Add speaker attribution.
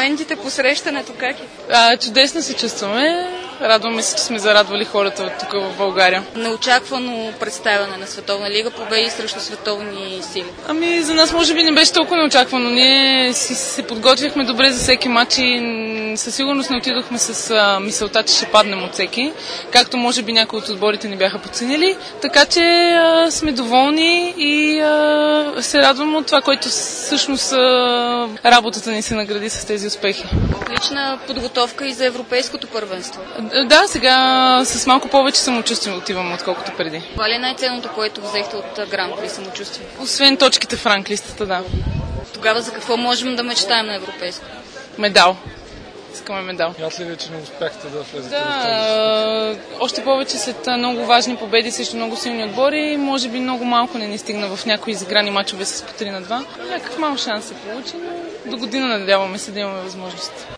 Speaker 1: аплодисментите, посрещането, как е?
Speaker 2: Чудесно се чувстваме. Радваме се, че сме зарадвали хората от тук в България.
Speaker 1: Неочаквано представяне на Световна лига, победи срещу световни сили.
Speaker 2: За нас може би не беше толкова неочаквано. Ние се подготвяхме добре за всеки матч и със сигурност не отидохме с мисълта, че ще паднем от всеки, както може би някои от отборите ни бяха подценили. Така че сме доволни и се радвам от това, което всъщност работата ни се награди с тези успехи.
Speaker 1: Отлична подготовка и за европейското първенство.
Speaker 2: Да, сега с малко повече самочувствие отивам, отколкото преди.
Speaker 1: Това ли е най-ценното, което взехте от Гран При самочувствие?
Speaker 2: Освен точките в ранглистата, да.
Speaker 1: Тогава за какво можем да мечтаем на европейско?
Speaker 2: Медал. Искаме медал.
Speaker 3: Ясно ли, че не успяхте да влезете в този?
Speaker 2: Още повече след много важни победи срещу много силни отбори, може би много малко не ни стигна в някои изиграни мачове с по 3-2. Някакъв малък шанс се получи, но до година надяваме се да имаме възможност.